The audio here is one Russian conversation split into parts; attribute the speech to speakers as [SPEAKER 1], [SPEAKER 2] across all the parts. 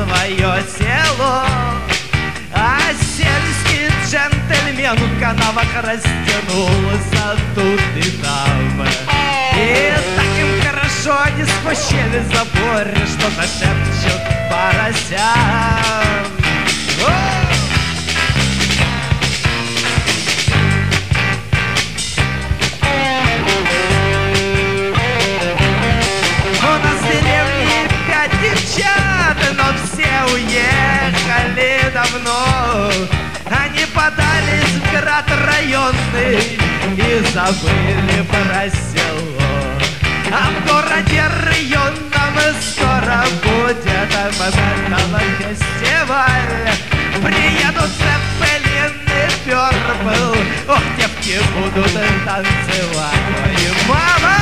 [SPEAKER 1] свое село. А сельский джентльмен в канавах растянулся тут и там. И так им хорошо они спущили заборе, что-то шепчут поросям. Девчат, но все уехали давно. Они подались в город районный и забыли про село. А в городе районном скоро будет фестиваль. Приедут Цеппелин и Пёрпл, ох, девки будут танцевать. Ой, мама!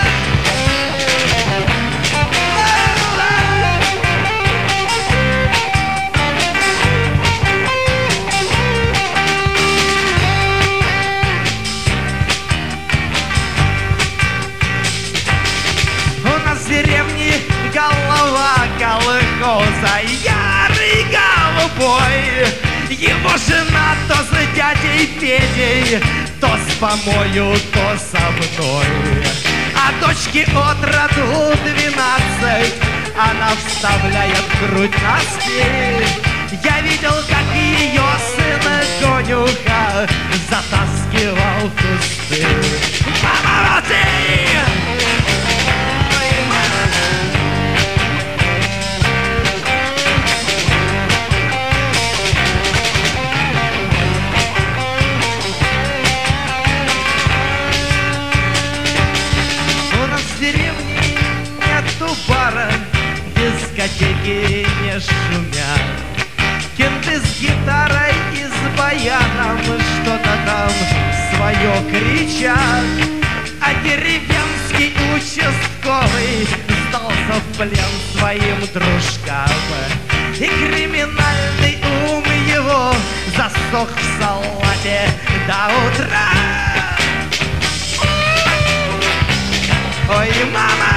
[SPEAKER 1] Голова колхоза, ярый голубой. Его жена то с дядей Федей, то с помою, то со мной. А дочке от роду 12 она вставляет в грудь носки. Я видел, как ее сын конюха затаскивал кусты. Повороты! Бара, дискотеки не шумят. Кенты с гитарой и с баяном что-то там свое кричат. А деревенский участковый сдался в плен своим дружкам. И криминальный ум его засох в салате до утра. Ой, мама!